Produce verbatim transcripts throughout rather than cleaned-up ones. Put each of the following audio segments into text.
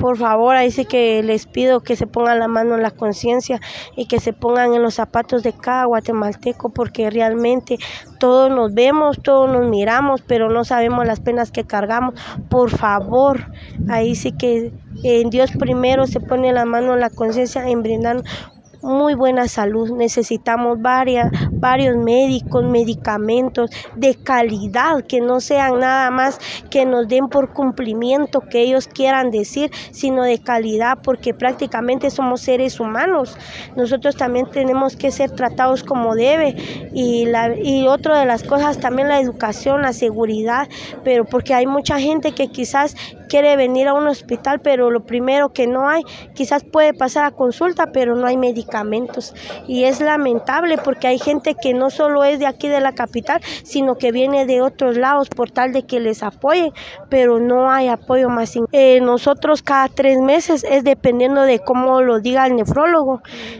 por favor, ahí sí que les pido que se pongan la mano en la conciencia y que se pongan en los zapatos de cada guatemalteco, porque realmente todos nos vemos, todos nos miramos, pero no sabemos las penas que cargamos. Por favor, ahí sí que en Dios primero se pone la mano en la conciencia en brindar muy buena salud. Necesitamos varias, varios médicos, medicamentos de calidad, que no sean nada más que nos den por cumplimiento, que ellos quieran decir, sino de calidad, porque prácticamente somos seres humanos. Nosotros también tenemos que ser tratados como debe. Y, la, y otra de las cosas también la educación, la seguridad, pero porque hay mucha gente que quizás quiere venir a un hospital, pero lo primero que no hay, quizás puede pasar a consulta, pero no hay medicamentos. Y es lamentable porque hay gente que no solo es de aquí de la capital, sino que viene de otros lados por tal de que les apoyen, pero no hay apoyo más. Eh, nosotros cada tres meses, es dependiendo de cómo lo diga el nefrólogo,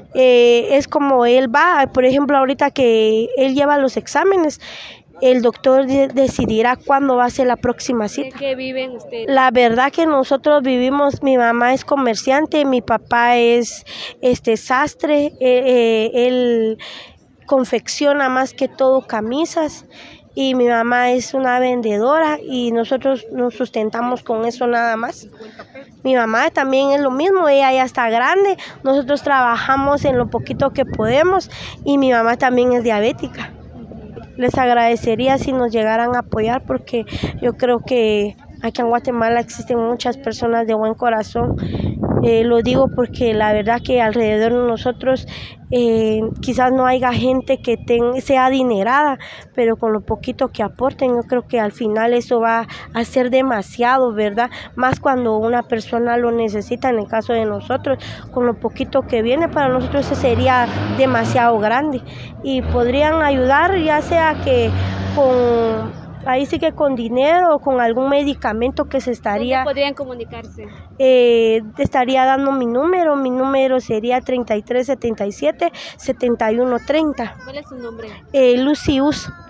eh, es como él va, por ejemplo, ahorita que él lleva los exámenes, el doctor de- decidirá cuándo va a ser la próxima cita. ¿De qué viven ustedes? La verdad que nosotros vivimos, mi mamá es comerciante, mi papá es este sastre, eh, eh, él confecciona más que todo camisas y mi mamá es una vendedora y nosotros nos sustentamos con eso nada más. Mi mamá también es lo mismo, ella ya está grande, nosotros trabajamos en lo poquito que podemos y mi mamá también es diabética. Les agradecería si nos llegaran a apoyar, porque yo creo que aquí en Guatemala existen muchas personas de buen corazón. Eh, lo digo porque la verdad que alrededor de nosotros eh, quizás no haya gente que ten, sea adinerada, pero con lo poquito que aporten, yo creo que al final eso va a ser demasiado, ¿verdad? Más cuando una persona lo necesita, en el caso de nosotros, con lo poquito que viene, para nosotros eso sería demasiado grande. Y podrían ayudar, ya sea que con... Ahí sí que con dinero o con algún medicamento que se estaría... ¿Cómo podrían comunicarse? Eh, te estaría dando mi número, mi número sería treinta y tres setenta y siete setenta y uno treinta. ¿Cuál es su nombre? Eh, Lucius.